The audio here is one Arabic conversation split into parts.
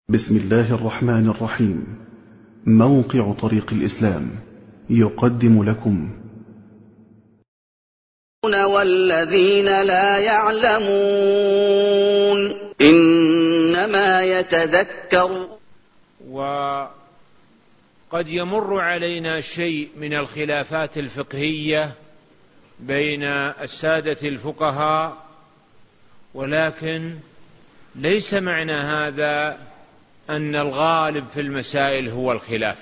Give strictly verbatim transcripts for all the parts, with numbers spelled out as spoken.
بسم الله الرحمن الرحيم. موقع طريق الإسلام يقدم لكم والذين لا يعلمون إنما يتذكر. وقد يمر علينا شيء من الخلافات الفقهية بين السادة الفقهاء، ولكن ليس معنى هذا أن الغالب في المسائل هو الخلاف.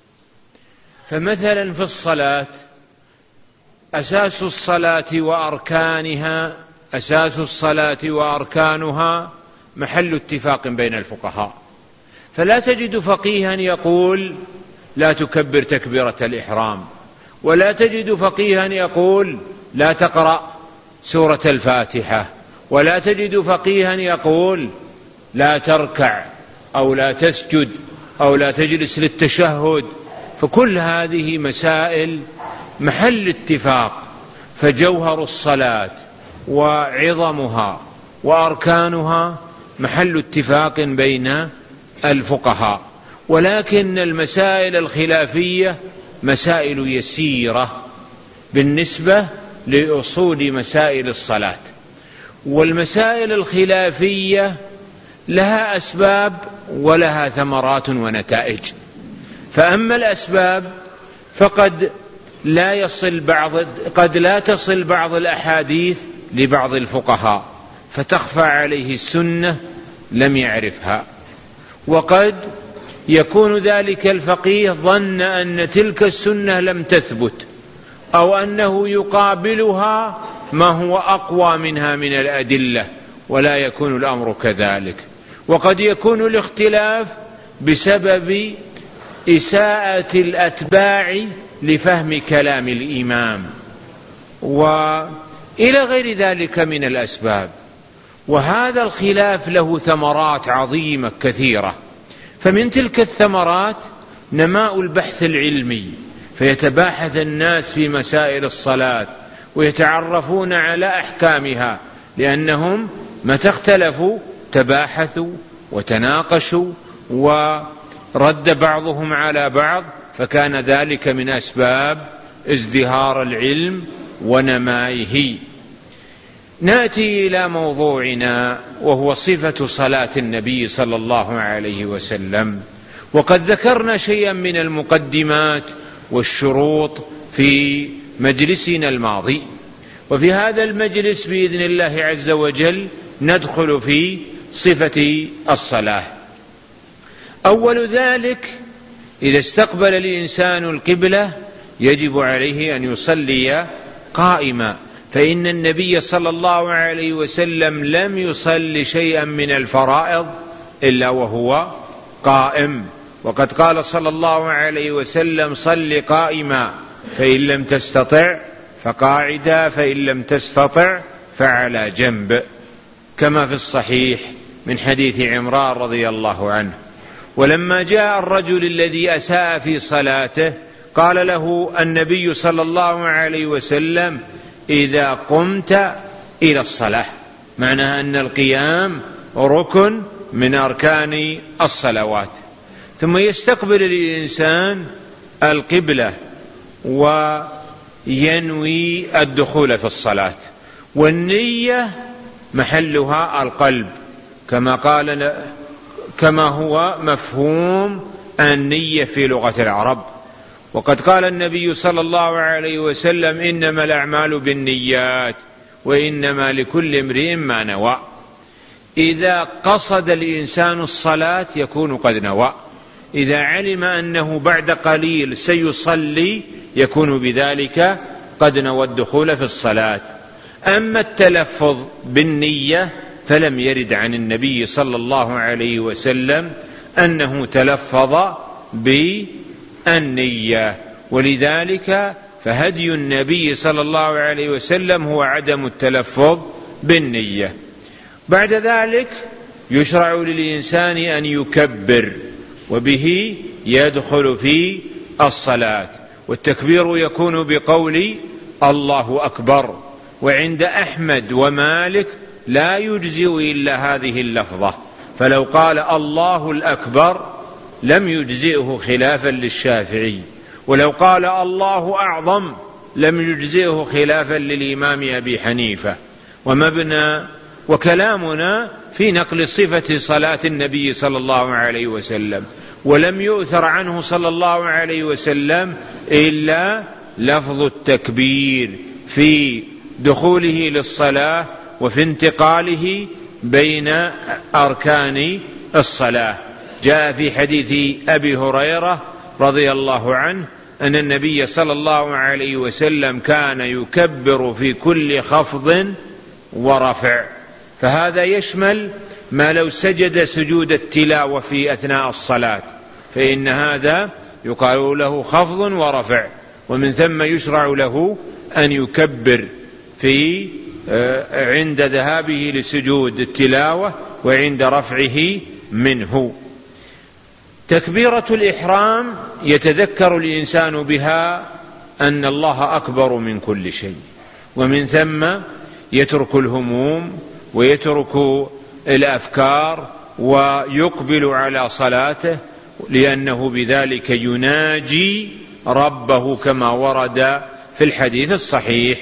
فمثلا في الصلاة، أساس الصلاة وأركانها أساس الصلاة وأركانها محل اتفاق بين الفقهاء، فلا تجد فقيها يقول لا تكبر تكبيرة الإحرام، ولا تجد فقيها يقول لا تقرأ سورة الفاتحة، ولا تجد فقيها يقول لا تركع أو لا تسجد أو لا تجلس للتشهد. فكل هذه مسائل محل اتفاق، فجوهر الصلاة وعظمها وأركانها محل اتفاق بين الفقهاء. ولكن المسائل الخلافية مسائل يسيرة بالنسبة لأصول مسائل الصلاة، والمسائل الخلافية لها أسباب ولها ثمرات ونتائج. فأما الأسباب فقد لا يصل بعض قد لا تصل بعض الأحاديث لبعض الفقهاء فتخفى عليه السنة لم يعرفها، وقد يكون ذلك الفقيه ظن أن تلك السنة لم تثبت، أو أنه يقابلها ما هو أقوى منها من الأدلة، ولا يكون الأمر كذلك. وقد يكون الاختلاف بسبب إساءة الأتباع لفهم كلام الإمام وإلى غير ذلك من الأسباب. وهذا الخلاف له ثمرات عظيمة كثيرة، فمن تلك الثمرات نماء البحث العلمي، فيتباحث الناس في مسائل الصلاة ويتعرفون على أحكامها، لأنهم متى اختلفوا تباحثوا وتناقشوا ورد بعضهم على بعض، فكان ذلك من أسباب ازدهار العلم ونمائه. نأتي إلى موضوعنا، وهو صفة صلاة النبي صلى الله عليه وسلم. وقد ذكرنا شيئا من المقدمات والشروط في مجلسنا الماضي، وفي هذا المجلس بإذن الله عز وجل ندخل في صفة الصلاة. أول ذلك إذا استقبل الإنسان القبلة يجب عليه أن يصلي قائما، فإن النبي صلى الله عليه وسلم لم يصلي شيئا من الفرائض إلا وهو قائم. وقد قال صلى الله عليه وسلم صل قائما فإن لم تستطع فقاعدا فإن لم تستطع فعلى جنب، كما في الصحيح من حديث عمران رضي الله عنه. ولما جاء الرجل الذي أساء في صلاته قال له النبي صلى الله عليه وسلم إذا قمت إلى الصلاة، معنى أن القيام ركن من أركان الصلوات. ثم يستقبل الإنسان القبلة وينوي الدخول في الصلاة، والنية محلها القلب كما قال كما هو مفهوم النية في لغة العرب. وقد قال النبي صلى الله عليه وسلم إنما الأعمال بالنيات وإنما لكل امرئ ما نوى. إذا قصد الإنسان الصلاة يكون قد نوى، إذا علم أنه بعد قليل سيصلي يكون بذلك قد نوى الدخول في الصلاة. أما التلفظ بالنية فلم يرد عن النبي صلى الله عليه وسلم أنه تلفظ بالنية، ولذلك فهدي النبي صلى الله عليه وسلم هو عدم التلفظ بالنية. بعد ذلك يشرع للإنسان أن يكبر، وبه يدخل في الصلاة. والتكبير يكون بقول الله أكبر، وعند أحمد ومالك لا يجزئ إلا هذه اللفظة، فلو قال الله الأكبر لم يجزئه خلافا للشافعي، ولو قال الله أعظم لم يجزئه خلافا للإمام أبي حنيفة. ومبنى وكلامنا في نقل صفة صلاة النبي صلى الله عليه وسلم، ولم يؤثر عنه صلى الله عليه وسلم إلا لفظ التكبير في دخوله للصلاة وفي انتقاله بين أركان الصلاة. جاء في حديث أبي هريرة رضي الله عنه أن النبي صلى الله عليه وسلم كان يكبر في كل خفض ورفع، فهذا يشمل ما لو سجد سجود التلاوة في أثناء الصلاة، فإن هذا يقال له خفض ورفع، ومن ثم يشرع له أن يكبر في عند ذهابه لسجود التلاوة وعند رفعه منه. تكبيرة الإحرام يتذكر الإنسان بها أن الله أكبر من كل شيء، ومن ثم يترك الهموم ويترك الأفكار ويقبل على صلاته، لأنه بذلك يناجي ربه كما ورد في الحديث الصحيح.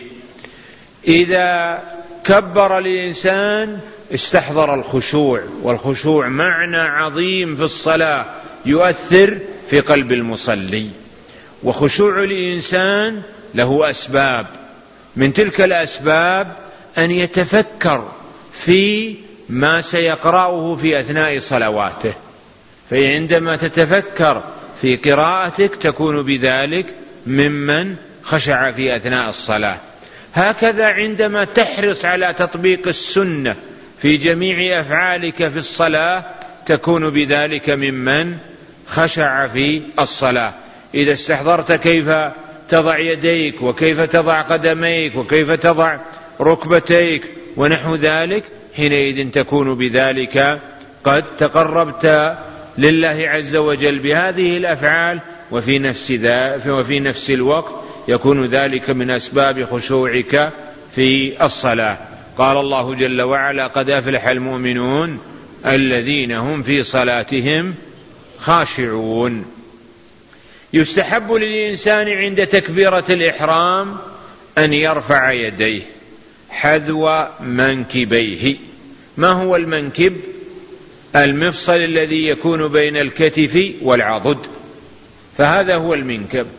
إذا كبر الإنسان استحضر الخشوع، والخشوع معنى عظيم في الصلاة يؤثر في قلب المصلي. وخشوع الإنسان له أسباب، من تلك الأسباب أن يتفكر في ما سيقرأه في أثناء صلواته، فعندما تتفكر في قراءتك تكون بذلك ممن خشع في أثناء الصلاة. هكذا عندما تحرص على تطبيق السنة في جميع أفعالك في الصلاة تكون بذلك ممن خشع في الصلاة. إذا استحضرت كيف تضع يديك وكيف تضع قدميك وكيف تضع ركبتيك ونحو ذلك، حينئذ تكون بذلك قد تقربت لله عز وجل بهذه الأفعال، وفي نفس ذا وفي نفس الوقت يكون ذلك من أسباب خشوعك في الصلاة. قال الله جل وعلا: قد أفلح المؤمنون الذين هم في صلاتهم خاشعون. يستحب للإنسان عند تكبيرة الإحرام أن يرفع يديه حذو منكبيه. ما هو المنكب؟ المفصل الذي يكون بين الكتف والعضد، فهذا هو المنكب.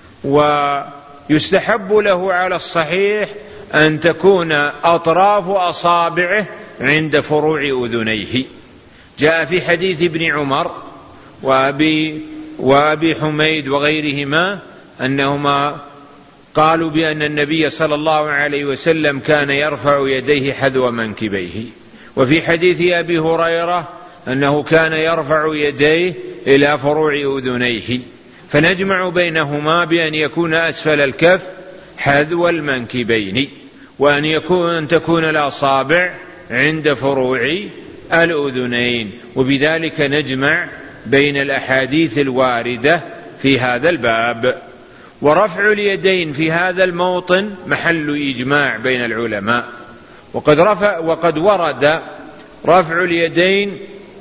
ويستحب له على الصحيح أن تكون أطراف أصابعه عند فروع أذنيه. جاء في حديث ابن عمر وأبي, وأبي حميد وغيرهما أنهما قالوا بأن النبي صلى الله عليه وسلم كان يرفع يديه حذو منكبيه. وفي حديث أبي هريرة أنه كان يرفع يديه إلى فروع أذنيه. فنجمع بينهما بأن يكون أسفل الكف حذو المنكبين، وأن يكون أن تكون الأصابع عند فروع الأذنين، وبذلك نجمع بين الأحاديث الواردة في هذا الباب. ورفع اليدين في هذا الموطن محل إجماع بين العلماء، وقد, رفع وقد ورد رفع اليدين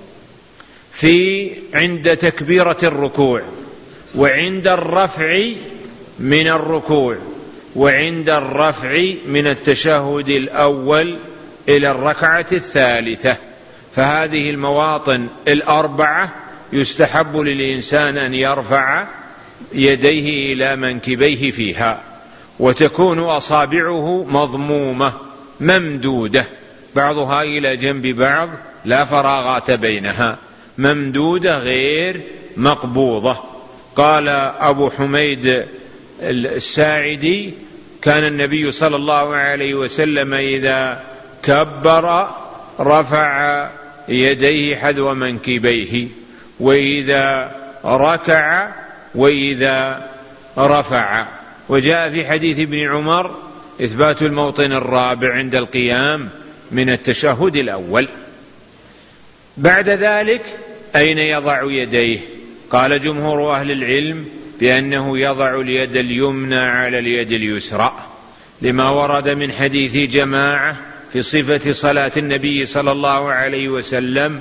في عند تكبيرة الركوع، وعند الرفع من الركوع، وعند الرفع من التشهد الأول إلى الركعة الثالثة. فهذه المواطن الأربعة يستحب للإنسان أن يرفع يديه إلى منكبيه فيها، وتكون أصابعه مضمومة ممدودة، بعضها إلى جنب بعض لا فراغات بينها، ممدودة غير مقبوضة. قال أبو حميد الساعدي: كان النبي صلى الله عليه وسلم إذا كبر رفع يديه حذو منكبيه، وإذا ركع وإذا رفع. وجاء في حديث ابن عمر إثبات الموطن الرابع عند القيام من التشهد الأول. بعد ذلك أين يضع يديه؟ قال جمهور أهل العلم بأنه يضع اليد اليمنى على اليد اليسرى، لما ورد من حديث جماعة في صفة صلاة النبي صلى الله عليه وسلم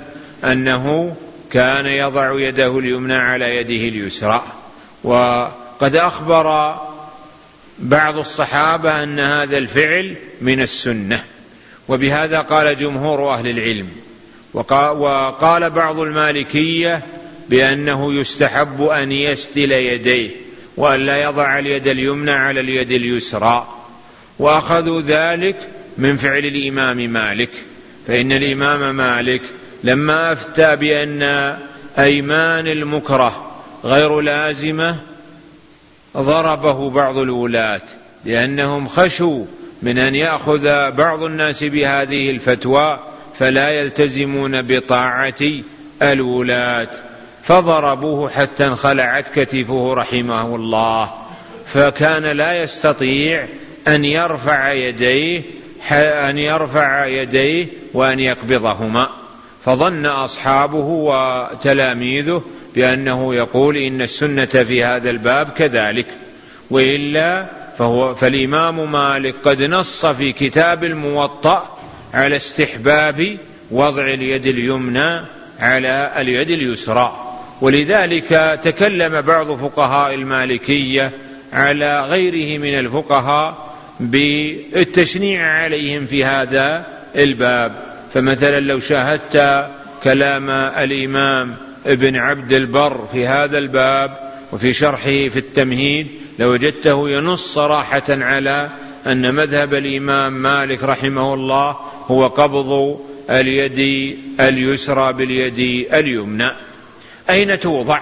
أنه كان يضع يده اليمنى على يده اليسرى. وقد أخبر بعض الصحابة أن هذا الفعل من السنة، وبهذا قال جمهور أهل العلم. وقال بعض المالكية بأنه يستحب أن يسدل يديه وأن لا يضع اليد اليمنى على اليد اليسرى، وأخذوا ذلك من فعل الإمام مالك، فإن الإمام مالك لما أفتى بأن أيمان المكره غير لازمة ضربه بعض الولاة، لأنهم خشوا من أن يأخذ بعض الناس بهذه الفتوى فلا يلتزمون بطاعة الولاة، فضربوه حتى انخلعت كتفه رحمه الله، فكان لا يستطيع أن يرفع يديه أن يرفع يديه وأن يقبضهما، فظن أصحابه وتلاميذه بأنه يقول إن السنة في هذا الباب كذلك، وإلا فهو فالإمام مالك قد نص في كتاب الموطأ على استحباب وضع اليد اليمنى على اليد اليسرى. ولذلك تكلم بعض فقهاء المالكية على غيره من الفقهاء بالتشنيع عليهم في هذا الباب. فمثلا لو شاهدت كلام الإمام ابن عبد البر في هذا الباب وفي شرحه في التمهيد لوجدته ينص صراحة على أن مذهب الإمام مالك رحمه الله هو قبض اليد اليسرى باليد اليمنى. أين توضع؟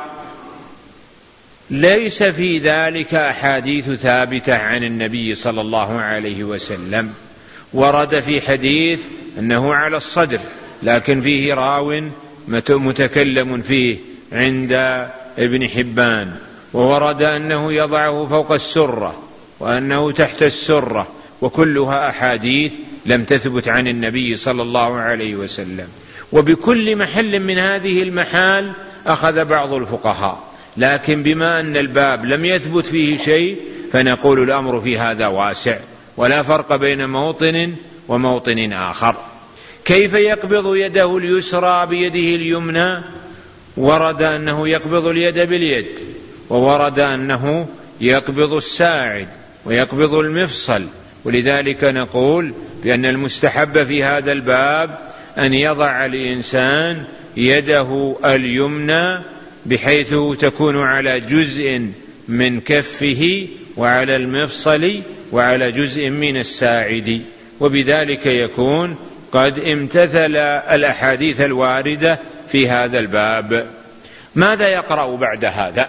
ليس في ذلك أحاديث ثابتة عن النبي صلى الله عليه وسلم. ورد في حديث أنه على الصدر، لكن فيه راو متكلم فيه عند ابن حبان، وورد أنه يضعه فوق السرة وأنه تحت السرة، وكلها أحاديث لم تثبت عن النبي صلى الله عليه وسلم. وبكل محل من هذه المحال أخذ بعض الفقهاء، لكن بما أن الباب لم يثبت فيه شيء فنقول الأمر في هذا واسع، ولا فرق بين موطن وموطن آخر. كيف يقبض يده اليسرى بيده اليمنى؟ ورد أنه يقبض اليد باليد، وورد أنه يقبض الساعد ويقبض المفصل. ولذلك نقول بأن المستحب في هذا الباب أن يضع الإنسان يده اليمنى بحيث تكون على جزء من كفه وعلى المفصل وعلى جزء من الساعد، وبذلك يكون قد امتثل الأحاديث الواردة في هذا الباب. ماذا يقرأ بعد هذا؟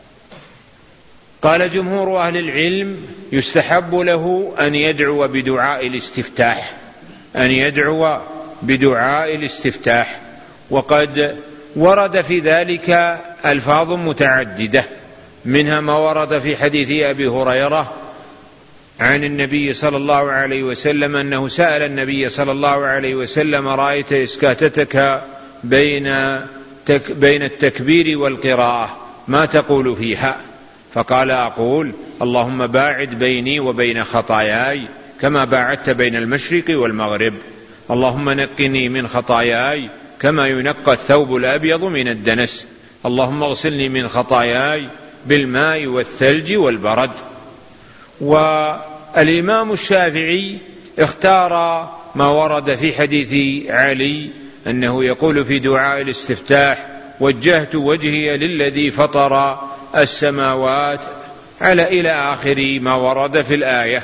قال جمهور أهل العلم يستحب له أن يدعو بدعاء الاستفتاح، أن يدعو بدعاء الاستفتاح. وقد ورد في ذلك ألفاظ متعددة، منها ما ورد في حديث أبي هريرة عن النبي صلى الله عليه وسلم أنه سأل النبي صلى الله عليه وسلم: رأيت إسكاتتك بين تك بين التكبير والقراءة ما تقول فيها؟ فقال: أقول اللهم باعد بيني وبين خطاياي كما باعدت بين المشرق والمغرب، اللهم نقني من خطاياي كما ينقى الثوب الأبيض من الدنس، اللهم اغسلني من خطاياي بالماء والثلج والبرد. والإمام الشافعي اختار ما ورد في حديث علي أنه يقول في دعاء الاستفتاح: وجهت وجهي للذي فطر السماوات، على إلى آخر ما ورد في الآية.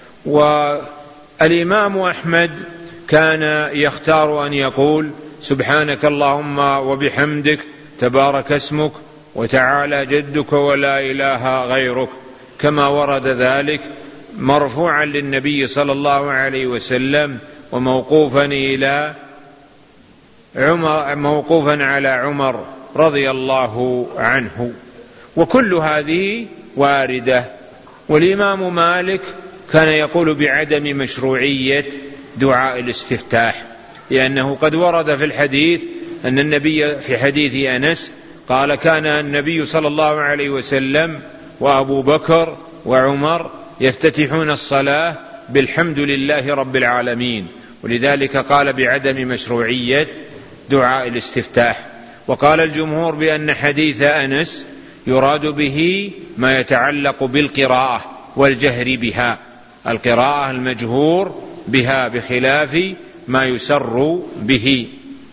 والإمام أحمد كان يختار أن يقول: سبحانك اللهم وبحمدك، تبارك اسمك، وتعالى جدك، ولا إله غيرك، كما ورد ذلك مرفوعا للنبي صلى الله عليه وسلم وموقوفا إلى عمر، موقوفا على عمر رضي الله عنه. وكل هذه واردة. والإمام مالك كان يقول بعدم مشروعية دعاء الاستفتاح، لأنه قد ورد في الحديث أن النبي في حديث أنس قال: كان النبي صلى الله عليه وسلم وأبو بكر وعمر يفتتحون الصلاة بالحمد لله رب العالمين، ولذلك قال بعدم مشروعية دعاء الاستفتاح. وقال الجمهور بأن حديث أنس يراد به ما يتعلق بالقراءة والجهر بها، القراءة المجهور بها بخلاف ما يسر به.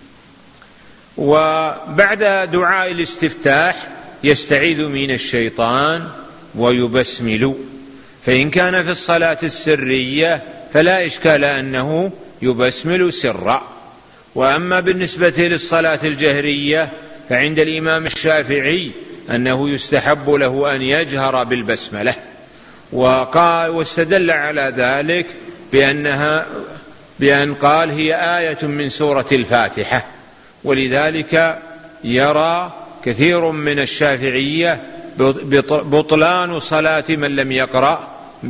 وبعد دعاء الاستفتاح يستعيذ من الشيطان ويبسمل، فإن كان في الصلاة السرية فلا إشكال أنه يبسمل سرا. وأما بالنسبة للصلاة الجهرية فعند الإمام الشافعي أنه يستحب له أن يجهر بالبسملة، وقال واستدل على ذلك بأنها بأن قال هي آية من سورة الفاتحة، ولذلك يرى كثير من الشافعية بطلان صلاة من لم يقرأ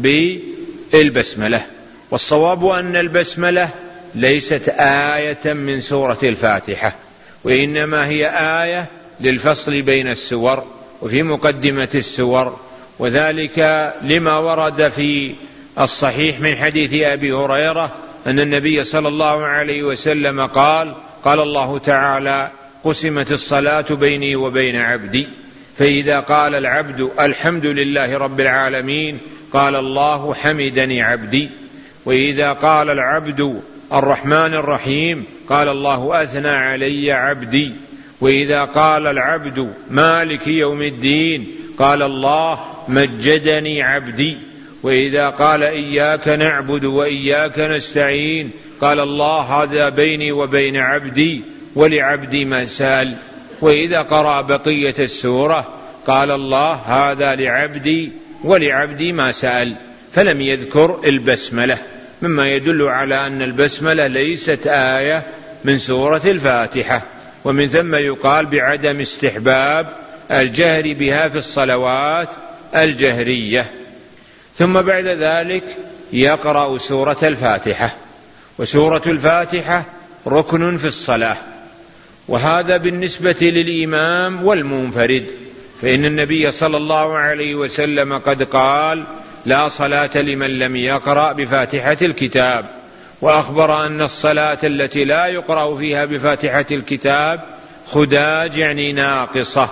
بالبسملة. والصواب أن البسملة ليست آية من سورة الفاتحة، وإنما هي آية للفصل بين السور وفي مقدمة السور، وذلك لما ورد في الصحيح من حديث أبي هريرة أن النبي صلى الله عليه وسلم قال قال الله تعالى: قسمت الصلاة بيني وبين عبدي، فإذا قال العبد الحمد لله رب العالمين قال الله حمدني عبدي، وإذا قال العبد الرحمن الرحيم قال الله أثنى علي عبدي، وإذا قال العبد مالك يوم الدين قال الله مجدني عبدي، وإذا قال إياك نعبد وإياك نستعين قال الله هذا بيني وبين عبدي ولعبدي ما سأل، وإذا قرأ بقية السورة قال الله هذا لعبدي ولعبدي ما سأل، فلم يذكر البسملة، مما يدل على أن البسملة ليست آية من سورة الفاتحة. ومن ثم يقال بعدم استحباب الجهر بها في الصلوات الجهرية. ثم بعد ذلك يقرأ سورة الفاتحة، وسورة الفاتحة ركن في الصلاة، وهذا بالنسبة للإمام والمنفرد، فإن النبي صلى الله عليه وسلم قد قال: لا صلاة لمن لم يقرأ بفاتحة الكتاب، وأخبر أن الصلاة التي لا يقرأ فيها بفاتحة الكتاب خداج يعني ناقصة.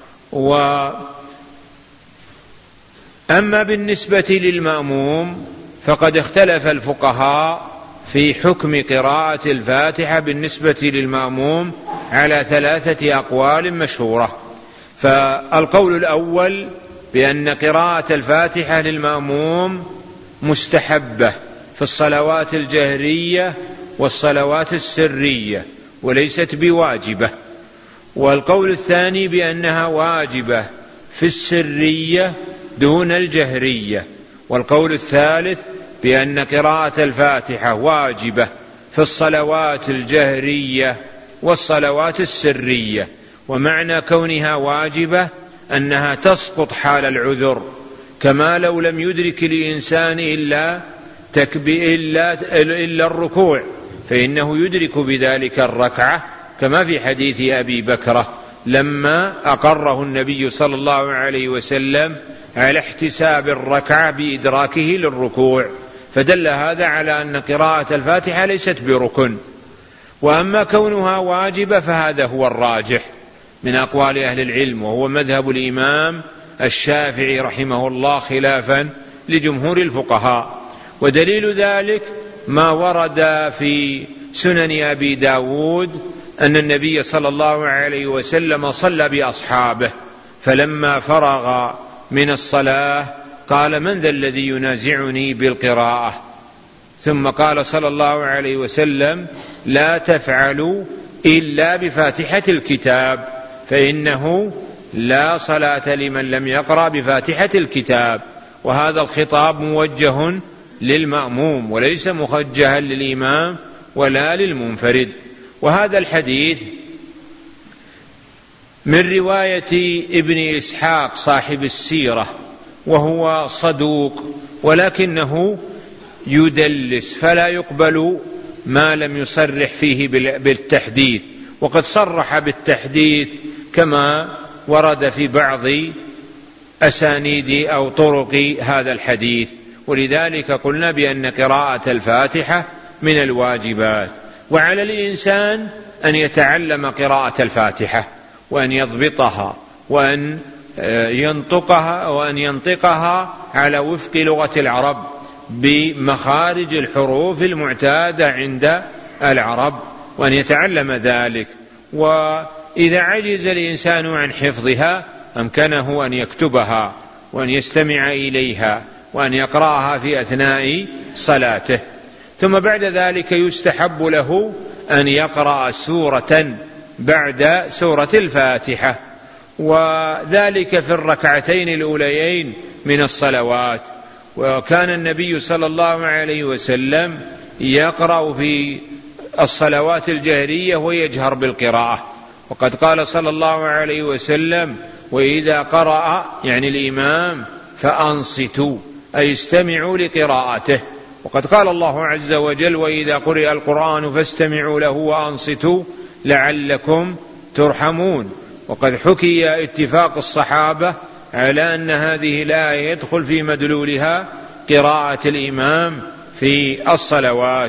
وأما بالنسبة للمأموم فقد اختلف الفقهاء في حكم قراءة الفاتحة بالنسبة للمأموم على ثلاثة أقوال مشهورة. فالقول الأول بأن قراءة الفاتحة للمأموم مستحبة في الصلوات الجهرية والصلوات السرية وليست بواجبة. والقول الثاني بأنها واجبة في السرية دون الجهرية. والقول الثالث بأن قراءة الفاتحة واجبة في الصلوات الجهرية والصلوات السرية، ومعنى كونها واجبة أنها تسقط حال العذر، كما لو لم يدرك الإنسان إلا تكبير إلا, إلا الركوع فإنه يدرك بذلك الركعة، كما في حديث أبي بكرة لما أقره النبي صلى الله عليه وسلم على احتساب الركعة بإدراكه للركوع، فدل هذا على أن قراءة الفاتحة ليست بركن. وأما كونها واجبة فهذا هو الراجح من أقوال أهل العلم، وهو مذهب الإمام الشافعي رحمه الله خلافا لجمهور الفقهاء. ودليل ذلك ما ورد في سنن أبي داود أن النبي صلى الله عليه وسلم صلى بأصحابه، فلما فرغ من الصلاة قال: من ذا الذي ينازعني بالقراءة؟ ثم قال صلى الله عليه وسلم: لا تفعلوا إلا بفاتحة الكتاب، فإنه لا صلاة لمن لم يقرأ بفاتحة الكتاب. وهذا الخطاب موجه للمأموم وليس موجها للإمام ولا للمنفرد. وهذا الحديث من رواية ابن إسحاق صاحب السيرة، وهو صدوق ولكنه يدلس، فلا يقبل ما لم يصرح فيه بالتحديث، وقد صرح بالتحديث كما ورد في بعض أسانيد أو طرق هذا الحديث. ولذلك قلنا بأن قراءة الفاتحة من الواجبات، وعلى الإنسان أن يتعلم قراءة الفاتحة وأن يضبطها وأن ينطقها وأن ينطقها على وفق لغة العرب بمخارج الحروف المعتادة عند العرب، وأن يتعلم ذلك. وإذا عجز الإنسان عن حفظها أمكنه أن يكتبها وأن يستمع إليها وأن يقرأها في أثناء صلاته. ثم بعد ذلك يستحب له أن يقرأ سورة بعد سورة الفاتحة، وذلك في الركعتين الأوليين من الصلوات. وكان النبي صلى الله عليه وسلم يقرأ في الصلوات الجهرية ويجهر بالقراءة، وقد قال صلى الله عليه وسلم: وإذا قرأ يعني الإمام فأنصتوا، أي استمعوا لقراءته. وقد قال الله عز وجل: وإذا قرئ القرآن فاستمعوا له وأنصتوا لعلكم ترحمون. وقد حكي اتفاق الصحابة على أن هذه الآية يدخل في مدلولها قراءة الإمام في الصلوات.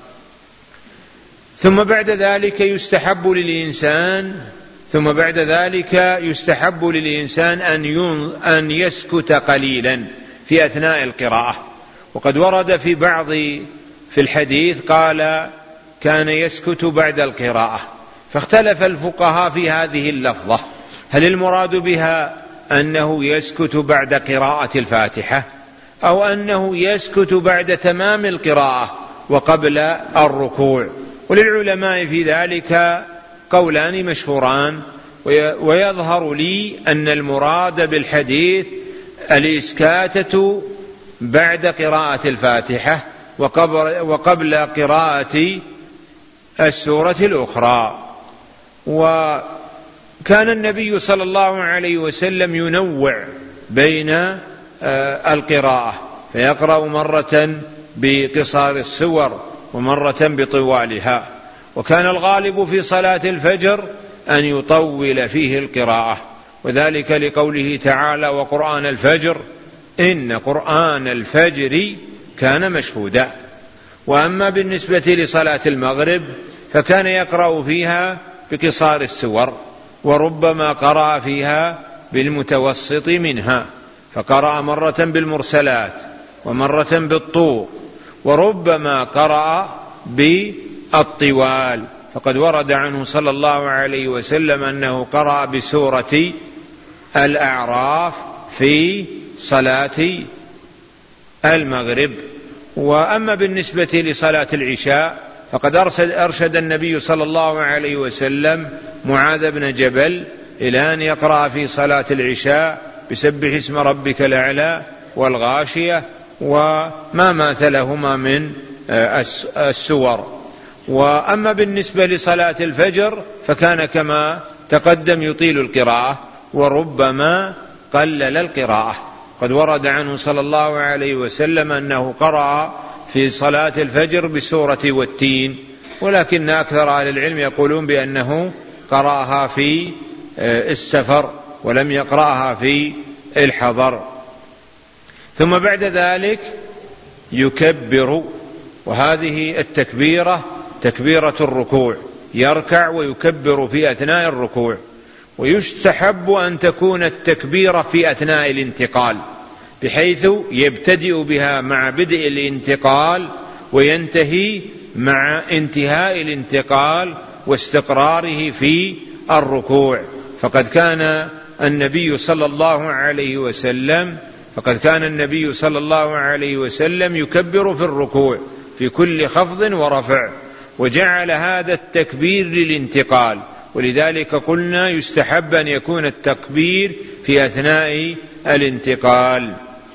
ثم بعد ذلك يستحب للإنسان ثم بعد ذلك يستحب للإنسان أن أن يسكت قليلا في أثناء القراءة. وقد ورد في بعض في الحديث قال: كان يسكت بعد القراءة. فاختلف الفقهاء في هذه اللفظة، هل المراد بها أنه يسكت بعد قراءة الفاتحة أو أنه يسكت بعد تمام القراءة وقبل الركوع؟ وللعلماء في ذلك قولان مشهوران، ويظهر لي أن المراد بالحديث الإسكاتة بعد قراءة الفاتحة وقبل قراءة السورة الأخرى. وكان النبي صلى الله عليه وسلم ينوع بين القراءة، فيقرأ مرة بقصار السور ومرة بطوالها. وكان الغالب في صلاة الفجر أن يطول فيه القراءة، وذلك لقوله تعالى: وقرآن الفجر إن قرآن الفجر كان مشهودا. وأما بالنسبة لصلاة المغرب فكان يقرأ فيها بقصار السور، وربما قرأ فيها بالمتوسط منها، فقرأ مرة بالمرسلات ومرة بالطور، وربما قرأ بالطوال. فقد ورد عنه صلى الله عليه وسلم أنه قرأ بسورة الأعراف في صلاة المغرب. وأما بالنسبة لصلاة العشاء فقد أرشد, أرشد النبي صلى الله عليه وسلم معاذ بن جبل إلى أن يقرأ في صلاة العشاء بسبح اسم ربك الأعلى والغاشية وما ماثلهما من السور. وأما بالنسبة لصلاة الفجر فكان كما تقدم يطيل القراءة وربما قلل القراءة. قد ورد عنه صلى الله عليه وسلم أنه قرأ في صلاة الفجر بسورة والتين، ولكن أكثر أهل العلم يقولون بأنه قرأها في السفر ولم يقرأها في الحضر. ثم بعد ذلك يكبر، وهذه التكبيرة تكبيرة الركوع، يركع ويكبر في أثناء الركوع. ويستحب أن تكون التكبيرة في أثناء الانتقال، بحيث يبتدئ بها مع بدء الانتقال وينتهي مع انتهاء الانتقال واستقراره في الركوع. فقد كان النبي صلى الله عليه وسلم فقد كان النبي صلى الله عليه وسلم يكبر في الركوع في كل خفض ورفع، وجعل هذا التكبير للانتقال، ولذلك قلنا يستحب أن يكون التكبير في أثناء الانتقال.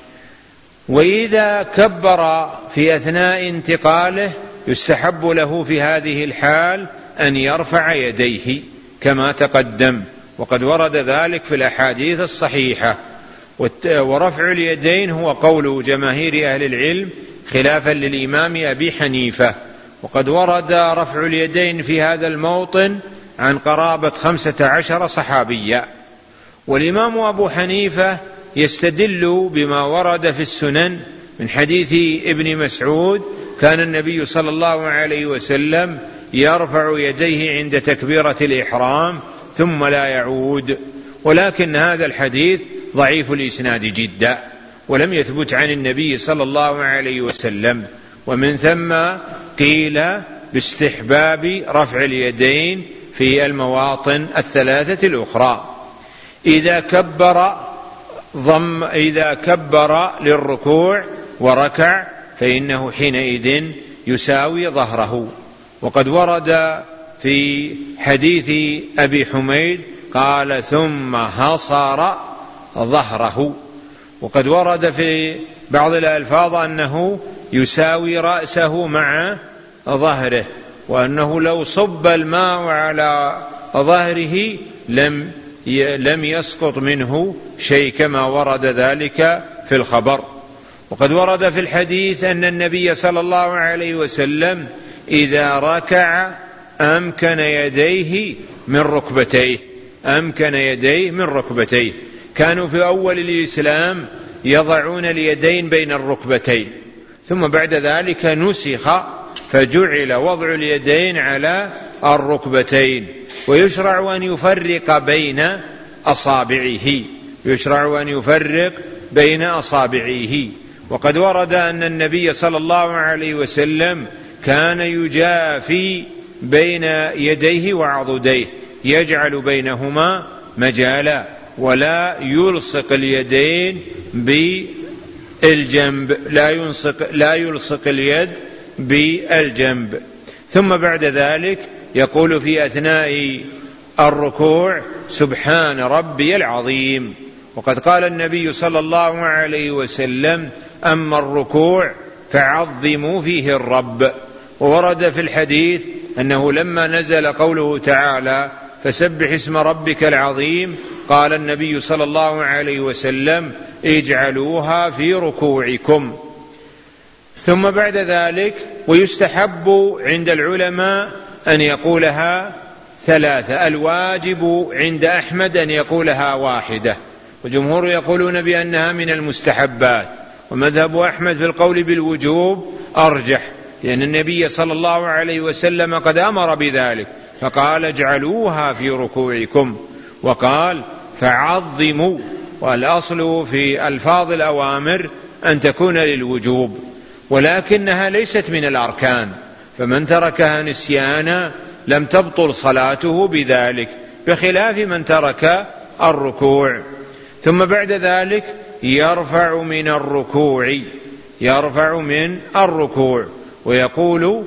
وإذا كبر في أثناء انتقاله يستحب له في هذه الحال أن يرفع يديه كما تقدم، وقد ورد ذلك في الأحاديث الصحيحة. ورفع اليدين هو قول جماهير أهل العلم خلافا للإمام أبي حنيفة. وقد ورد رفع اليدين في هذا الموطن عن قرابة خمسة عشر صحابيا. والإمام أبو حنيفة يستدل بما ورد في السنن من حديث ابن مسعود: كان النبي صلى الله عليه وسلم يرفع يديه عند تكبيرة الإحرام ثم لا يعود. ولكن هذا الحديث ضعيف الإسناد جدا ولم يثبت عن النبي صلى الله عليه وسلم، ومن ثم قيل باستحباب رفع اليدين في المواطن الثلاثة الأخرى. إذا كبر ضم إذا كبر للركوع وركع فإنه حينئذ يساوي ظهره. وقد ورد في حديث أبي حميد قال ثم حصر ظهره. وقد ورد في بعض الألفاظ أنه يساوي رأسه مع ظهره، وأنه لو صب الماء على ظهره لم لم يسقط منه شيء كما ورد ذلك في الخبر. وقد ورد في الحديث أن النبي صلى الله عليه وسلم إذا ركع أمكن يديه من ركبتيه أمكن يديه من ركبتيه كانوا في أول الإسلام يضعون اليدين بين الركبتين، ثم بعد ذلك نسخ فجعل وضع اليدين على الركبتين. ويشرع أن يفرق بين أصابعه يشرع أن يفرق بين أصابعه. وقد ورد أن النبي صلى الله عليه وسلم كان يجافي بين يديه وعضديه، يجعل بينهما مجالا ولا يلصق اليدين بالجنب لا يلصق, لا يلصق اليد بالجنب. ثم بعد ذلك يقول في أثناء الركوع سبحان ربي العظيم. وقد قال النبي صلى الله عليه وسلم أما الركوع فعظموا فيه الرب. وورد في الحديث أنه لما نزل قوله تعالى فسبح اسم ربك العظيم قال النبي صلى الله عليه وسلم اجعلوها في ركوعكم. ثم بعد ذلك ويستحب عند العلماء أن يقولها ثلاثة، الواجب عند أحمد أن يقولها واحدة، وجمهور يقولون بأنها من المستحبات، ومذهب أحمد في القول بالوجوب أرجح، لأن النبي صلى الله عليه وسلم قد أمر بذلك فقال اجعلوها في ركوعكم، وقال فعظموا، والأصل في ألفاظ الأوامر أن تكون للوجوب، ولكنها ليست من الأركان، فمن تركها نسيانا لم تبطل صلاته بذلك، بخلاف من ترك الركوع. ثم بعد ذلك يرفع من الركوع يرفع من الركوع ويقول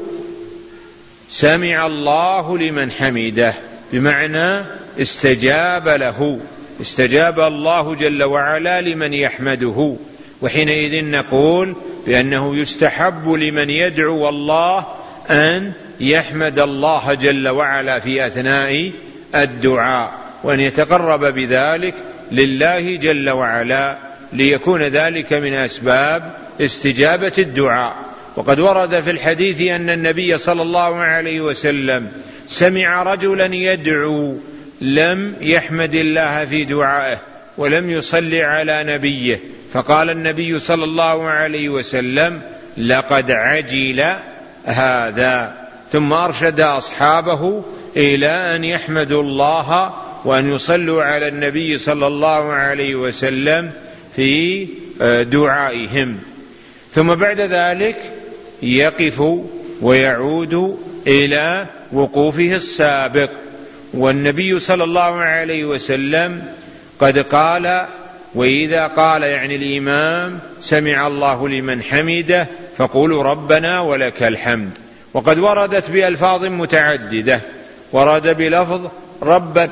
سمع الله لمن حمده، بمعنى استجاب له استجاب الله جل وعلا لمن يحمده. وحينئذ نقول بأنه يستحب لمن يدعو الله أن يحمد الله جل وعلا في أثناء الدعاء، وأن يتقرب بذلك لله جل وعلا، ليكون ذلك من أسباب استجابة الدعاء. وقد ورد في الحديث أن النبي صلى الله عليه وسلم سمع رجلا يدعو لم يحمد الله في دعائه ولم يصلي على نبيه، فقال النبي صلى الله عليه وسلم لقد عجل هذا، ثم أرشد أصحابه إلى أن يحمدوا الله وأن يصلوا على النبي صلى الله عليه وسلم في دعائهم. ثم بعد ذلك يقف ويعود إلى وقوفه السابق. والنبي صلى الله عليه وسلم قد قال وإذا قال يعني الإمام سمع الله لمن حمده فقولوا ربنا ولك الحمد. وقد وردت بألفاظ متعددة، ورد بلفظ رب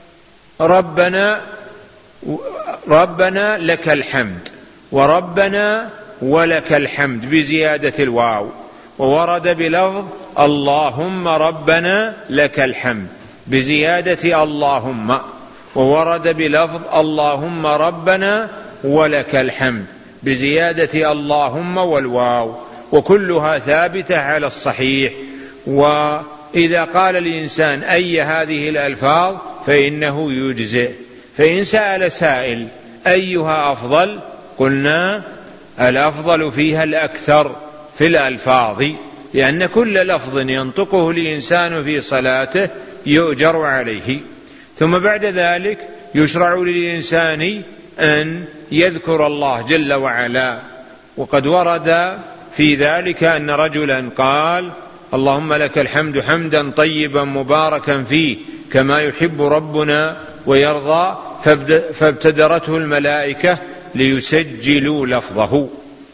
ربنا ربنا لك الحمد، وربنا ولك الحمد بزيادة الواو، وورد بلفظ اللهم ربنا لك الحمد بزيادة اللهم، وورد بلفظ اللهم ربنا ولك الحمد بزيادة اللهم والواو، وكلها ثابتة على الصحيح. وإذا قال الإنسان أي هذه الألفاظ فإنه يجزئ. فإن سأل سائل أيها أفضل قلنا الأفضل فيها الأكثر في الألفاظ، لأن كل لفظ ينطقه الإنسان في صلاته يؤجر عليه. ثم بعد ذلك يشرع للإنسان أن يذكر الله جل وعلا، وقد ورد في ذلك أن رجلا قال: اللهم لك الحمد حمدا طيبا مباركا فيه كما يحب ربنا ويرضى، فابتدرته الملائكة ليسجلوا لفظه.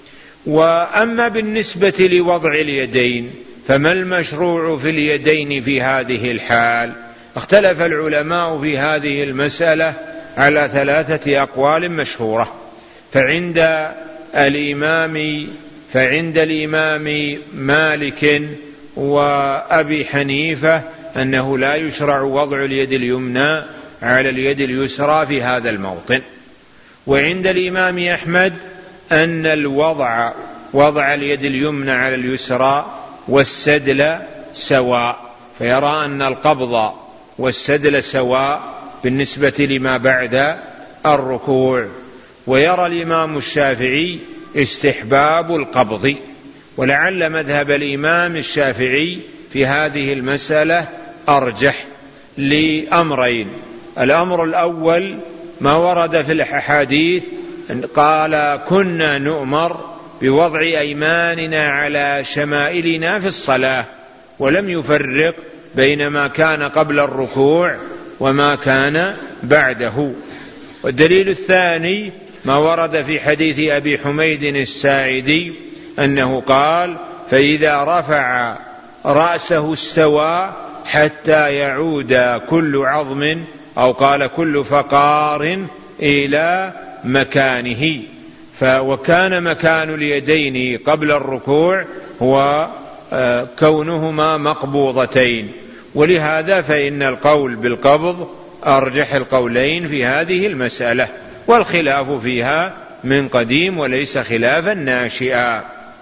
وأما بالنسبة لوضع اليدين فما المشروع في اليدين في هذه الحال؟ اختلف العلماء في هذه المسألة على ثلاثة أقوال مشهورة. فعند الإمام فعند الإمام مالك وأبي حنيفة أنه لا يشرع وضع اليد اليمنى على اليد اليسرى في هذا الموطن. وعند الإمام أحمد أن الوضع وضع اليد اليمنى على اليسرى والسدل سواء، فيرى أن القبض والسدل سواء بالنسبة لما بعد الركوع. ويرى الإمام الشافعي استحباب القبض، ولعل مذهب الإمام الشافعي في هذه المسألة أرجح لأمرين. الأمر الأول ما ورد في الأحاديث، قال: كنا نؤمر بوضع أيماننا على شمائلنا في الصلاة، ولم يفرق بين ما كان قبل الركوع وما كان بعده. والدليل الثاني ما ورد في حديث أبي حميد الساعدي أنه قال: فإذا رفع رأسه استوى حتى يعود كل عظم، أو قال كل فقار إلى مكانه. وكان مكان اليدين قبل الركوع هو كونهما مقبوضتين، ولهذا فإن القول بالقبض أرجح القولين في هذه المسألة، والخلاف فيها من قديم وليس خلافا ناشئا.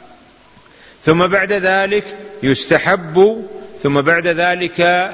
ثم بعد ذلك يستحب ثم بعد ذلك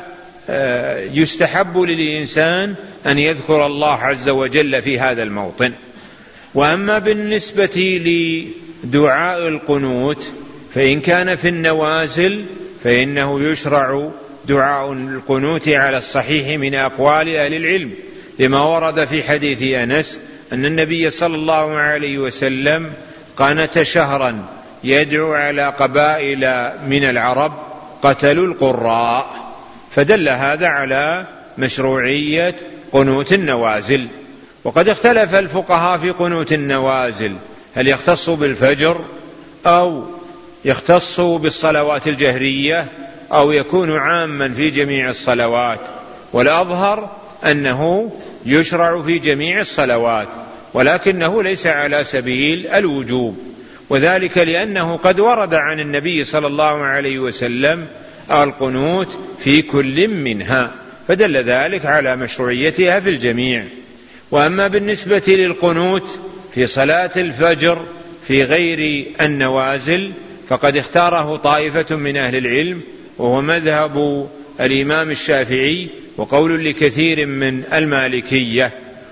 يستحب للإنسان أن يذكر الله عز وجل في هذا الموطن. وأما بالنسبة لدعاء القنوت فإن كان في النوازل فإنه يشرع دعاء القنوت على الصحيح من أقوال أهل العلم، لما ورد في حديث أنس أن النبي صلى الله عليه وسلم قنت شهرا يدعو على قبائل من العرب قتلوا القراء، فدل هذا على مشروعية قنوت النوازل. وقد اختلف الفقهاء في قنوت النوازل، هل يختص بالفجر أو يختص بالصلوات الجهرية أو يكون عاما في جميع الصلوات؟ والأظهر أنه يشرع في جميع الصلوات، ولكنه ليس على سبيل الوجوب، وذلك لأنه قد ورد عن النبي صلى الله عليه وسلم القنوت في كل منها، فدل ذلك على مشروعيتها في الجميع. وأما بالنسبة للقنوت في صلاة الفجر في غير النوازل فقد اختاره طائفة من أهل العلم، وهو مذهب الإمام الشافعي وقول لكثير من المالكية،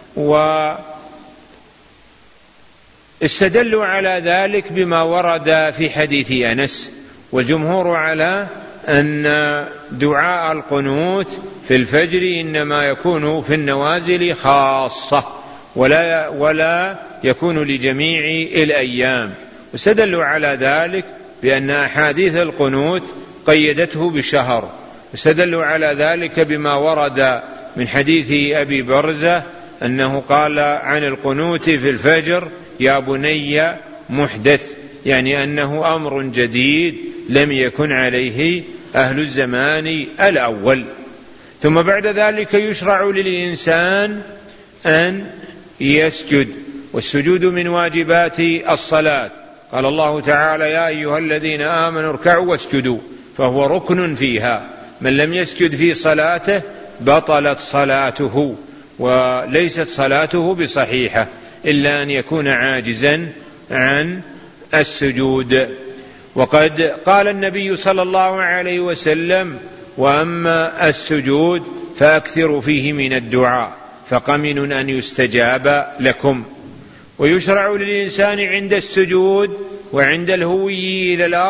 واستدلوا على ذلك بما ورد في حديث أنس. والجمهور على أن دعاء القنوت في الفجر إنما يكون في النوازل خاصة ولا, ولا يكون لجميع الأيام، واستدلوا على ذلك بأن أحاديث القنوت قيدته بشهر، واستدلوا على ذلك بما ورد من حديث أبي برزة أنه قال عن القنوت في الفجر: يا بني محدث، يعني أنه أمر جديد لم يكن عليه أهل الزمان الأول. ثم بعد ذلك يشرع للإنسان أن يسجد، والسجود من واجبات الصلاة. قال الله تعالى: يا أيها الذين آمنوا اركعوا واسجدوا، فهو ركن فيها، من لم يسجد في صلاته بطلت صلاته وليست صلاته بصحيحة إلا أن يكون عاجزا عن السجود. وقد قال النبي صلى الله عليه وسلم: وأما السجود فأكثروا فيه من الدعاء فقمن أن يستجاب لكم. ويشرع للإنسان عند السجود وعند الهوي إلى الأرض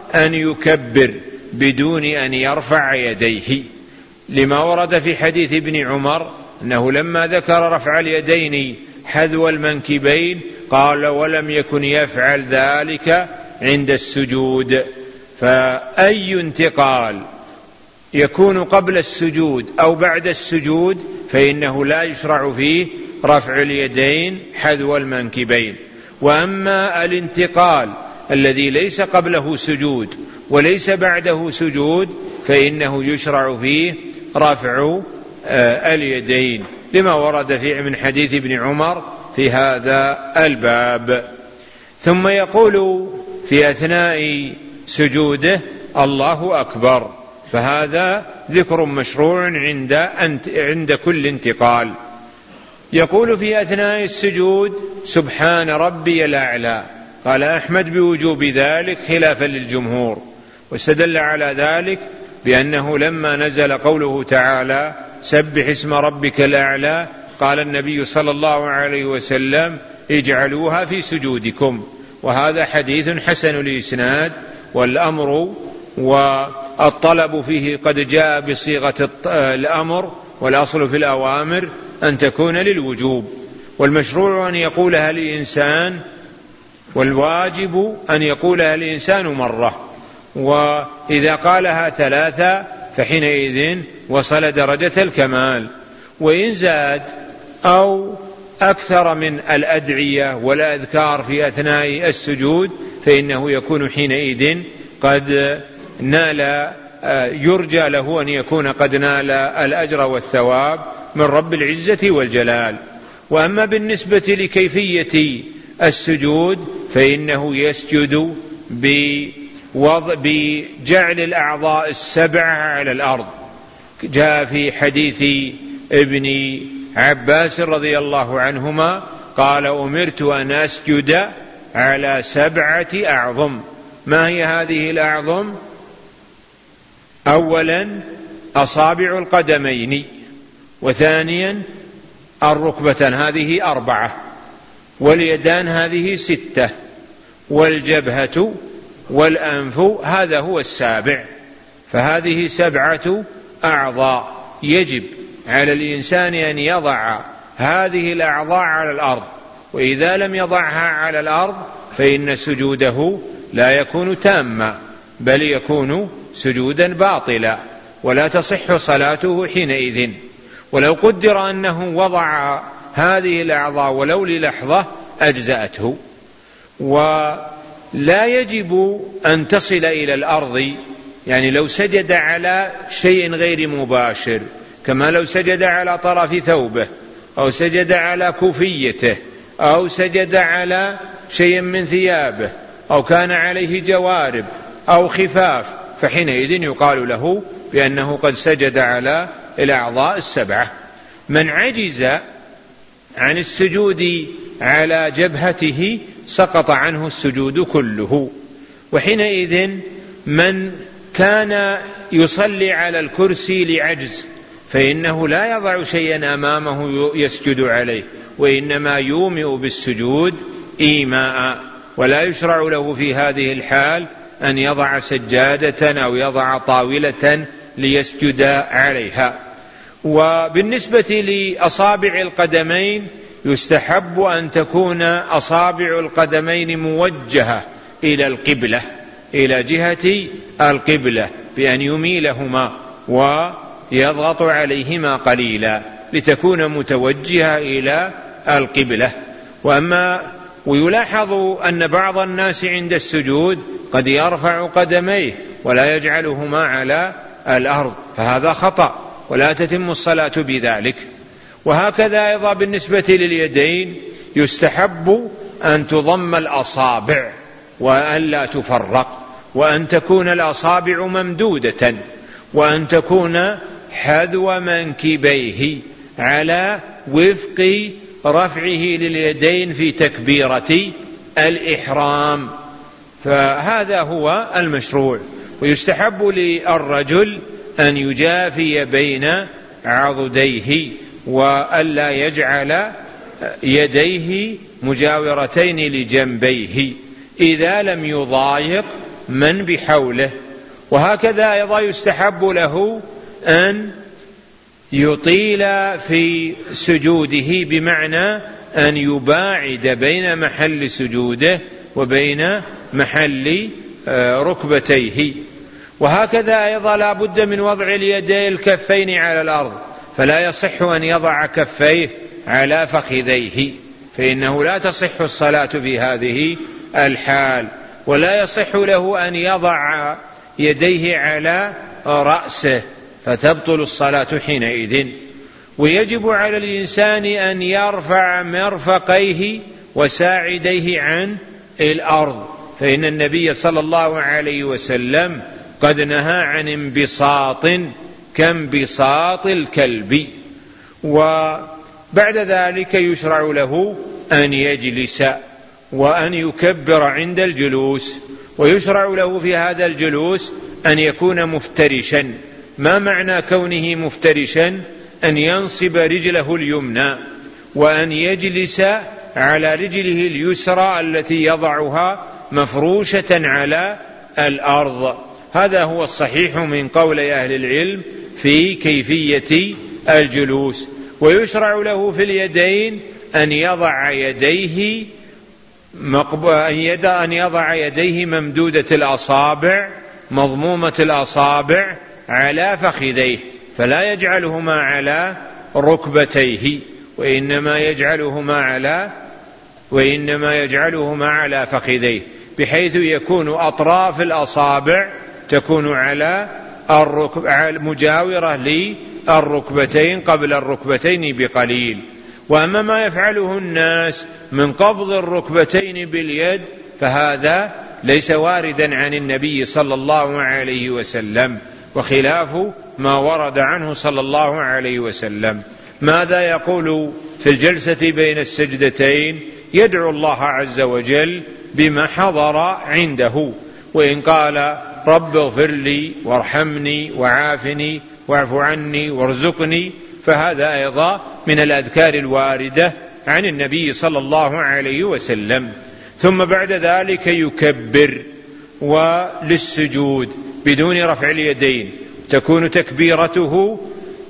أن يكبر بدون أن يرفع يديه، لما ورد في حديث ابن عمر أنه لما ذكر رفع اليدين حذو المنكبين قال ولم يكن يفعل ذلك عند السجود. فأي انتقال يكون قبل السجود أو بعد السجود فإنه لا يشرع فيه رفع اليدين حذو المنكبين. وأما الانتقال الذي ليس قبله سجود وليس بعده سجود فإنه يشرع فيه رفع اليدين، لما ورد في من حديث ابن عمر في هذا الباب. ثم يقول في أثناء سجوده الله أكبر، فهذا ذكر مشروع عند عند كل انتقال. يقول في أثناء السجود سبحان ربي الأعلى، قال أحمد بوجوب ذلك خلافا للجمهور، واستدل على ذلك بأنه لما نزل قوله تعالى سبح اسم ربك الأعلى قال النبي صلى الله عليه وسلم اجعلوها في سجودكم، وهذا حديث حسن الإسناد، والأمر والطلب فيه قد جاء بصيغة الأمر، والأصل في الأوامر أن تكون للوجوب، والمشروع أن يقولها الإنسان، والواجب أن يقولها الإنسان مرة، وإذا قالها ثلاثة فحينئذ وصل درجة الكمال. وإن زاد أو أكثر من الأدعية والأذكار في أثناء السجود فإنه يكون حينئذ قد نال، يرجى له أن يكون قد نال الأجر والثواب من رب العزة والجلال. وأما بالنسبة لكيفية السجود فإنه يسجد بجعل الأعضاء السبعة على الأرض. جاء في حديث ابن عباس رضي الله عنهما قال أمرت أن أسجد على سبعة أعظم. ما هي هذه الأعظم؟ أولا أصابع القدمين، وثانيا الركبتان هذه أربعة، واليدان هذه ستة، والجبهة والأنف هذا هو السابع. فهذه سبعة أعضاء يجب على الإنسان أن يضع هذه الأعضاء على الأرض، وإذا لم يضعها على الأرض فإن سجوده لا يكون تاما بل يكون سجودا باطلا ولا تصح صلاته حينئذ. ولو قدر أنه وضع هذه الأعضاء ولو للحظة أجزأته. ولا يجب أن تصل إلى الأرض، يعني لو سجد على شيء غير مباشر كما لو سجد على طرف ثوبه أو سجد على كوفيته أو سجد على شيء من ثيابه أو كان عليه جوارب أو خفاف فحينئذ يقال له بأنه قد سجد على الأعضاء السبعة. من عجز عن السجود على جبهته سقط عنه السجود كله. وحينئذ من كان يصلي على الكرسي لعجز فإنه لا يضع شيئا أمامه يسجد عليه، وإنما يومئ بالسجود إيماء، ولا يشرع له في هذه الحال أن يضع سجادة أو يضع طاولة ليسجد عليها. وبالنسبة لأصابع القدمين يستحب أن تكون أصابع القدمين موجهة إلى القبلة، إلى جهة القبلة، بأن يميلهما ويضغط عليهما قليلا لتكون متوجهة إلى القبلة. وأما ويلاحظ أن بعض الناس عند السجود قد يرفع قدميه ولا يجعلهما على الأرض، فهذا خطأ ولا تتم الصلاة بذلك. وهكذا أيضا بالنسبة لليدين يستحب أن تضم الأصابع وأن لا تفرق، وأن تكون الأصابع ممدودة، وأن تكون حذو منكبيه على وفق رفعه لليدين في تكبيرة الإحرام. فهذا هو المشروع. ويستحب للرجل أن يجافي بين عضديه وألا يجعل يديه مجاورتين لجنبيه إذا لم يضايق من بحوله. وهكذا أيضا يستحب له أن يطيل في سجوده، بمعنى أن يباعد بين محل سجوده وبين محل ركبتيه. وهكذا أيضا لا بد من وضع اليدين الكفين على الأرض، فلا يصح أن يضع كفيه على فخذيه، فإنه لا تصح الصلاة في هذه الحال. ولا يصح له أن يضع يديه على رأسه، فتبطل الصلاة حينئذ. ويجب على الإنسان أن يرفع مرفقيه وساعديه عن الأرض، فإن النبي صلى الله عليه وسلم قد نهى عن انبساط كانبساط الكلب. وبعد ذلك يشرع له أن يجلس وأن يكبر عند الجلوس. ويشرع له في هذا الجلوس أن يكون مفترشا. ما معنى كونه مفترشا؟ أن ينصب رجله اليمنى وأن يجلس على رجله اليسرى التي يضعها مفروشة على الأرض. هذا هو الصحيح من قول أهل العلم في كيفية الجلوس. ويشرع له في اليدين أن يضع يديه أن يضع يديه ممدودة الأصابع مضمومة الأصابع على فخذيه، فلا يجعلهما على ركبتيه، وإنما يجعلهما على وإنما يجعلهما على فخذيه، بحيث يكون أطراف الأصابع تكون على الركب مجاورة للركبتين قبل الركبتين بقليل. وأما ما يفعله الناس من قبض الركبتين باليد فهذا ليس واردا عن النبي صلى الله عليه وسلم، وخلاف ما ورد عنه صلى الله عليه وسلم. ماذا يقول في الجلسة بين السجدتين؟ يدعو الله عز وجل بما حضر عنده، وإن قال رب اغفر لي وارحمني وعافني واعف عني وارزقني فهذا أيضا من الأذكار الواردة عن النبي صلى الله عليه وسلم. ثم بعد ذلك يكبر وللسجود بدون رفع اليدين، تكون تكبيرته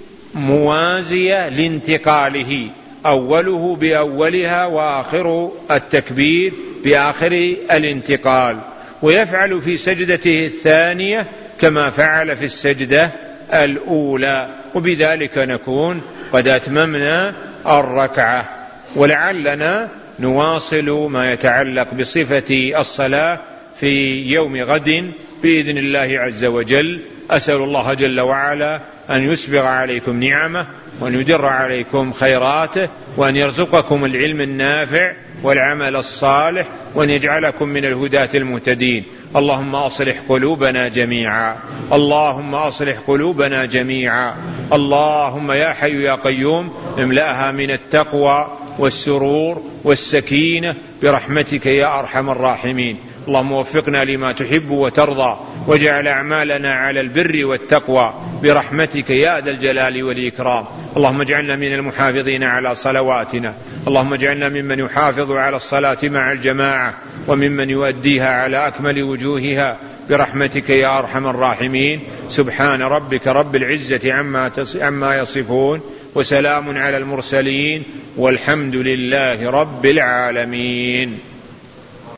موازية لانتقاله، أوله بأولها وآخر التكبير بآخر الانتقال. ويفعل في سجدته الثانية كما فعل في السجدة الأولى، وبذلك نكون قد أتممنا الركعة. ولعلنا نواصل ما يتعلق بصفة الصلاة في يوم غد بإذن الله عز وجل. أسأل الله جل وعلا أن يسبغ عليكم نعمه وأن يدر عليكم خيراته وأن يرزقكم العلم النافع والعمل الصالح وأن يجعلكم من الهداة المهتدين. اللهم أصلح قلوبنا جميعا، اللهم أصلح قلوبنا جميعا، اللهم يا حي يا قيوم املأها من التقوى والسرور والسكينة برحمتك يا أرحم الراحمين. اللهم وفقنا لما تحب وترضى واجعل أعمالنا على البر والتقوى برحمتك يا ذا الجلال والإكرام. اللهم اجعلنا من المحافظين على صلواتنا، اللهم اجعلنا ممن يحافظ على الصلاة مع الجماعة وممن يؤديها على أكمل وجوهها برحمتك يا أرحم الراحمين. سبحان ربك رب العزة عما يصفون وسلام على المرسلين والحمد لله رب العالمين.